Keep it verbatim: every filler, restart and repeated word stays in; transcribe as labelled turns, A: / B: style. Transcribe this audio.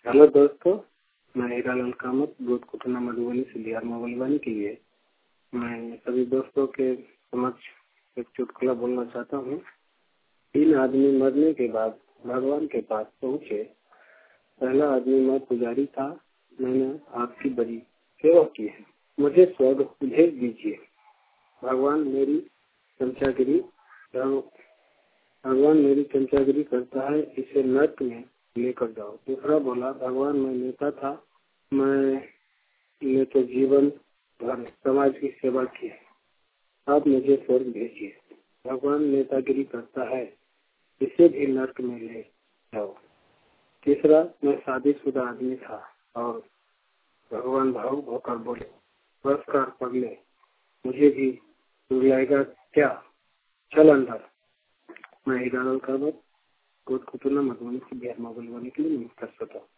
A: Hello दोस्तों, मैं हीरालाल कामत दूध कुटना मधुबनी से बिहार मोबाइल के लिए मैं सभी दोस्तों के समक्ष एक चुटकुला बोलना चाहता हूँ। तीन आदमी मरने के बाद भगवान के पास पहुँचे। पहला आदमी मैं पुजारी था, मैंने आपकी बड़ी सेवा की है, मुझे स्वर्ग भेज दीजिए। भगवान मेरी चमचागिरी भगवान मेरी चमचागिरी करता है, इसे नर्क में लेकर जाओ। दूसरा बोला, भगवान मैं नेता था, मैंने तो जीवन भर समाज की सेवा की है, आप मुझे स्वर्ग भेजिए। भगवान नेतागिरी करता है, इसे भी नर्क में ले जाओ। तीसरा, मैं शादीशुदा आदमी था और भगवान भावुक होकर बोले, पुरस्कार पगले, मुझे भी रुलाएगा क्या, चल अंदर। मैं हीरालाल कामत दूध कुटना मधुबनी से बिहार मोबाइल के लिए नमस्कार।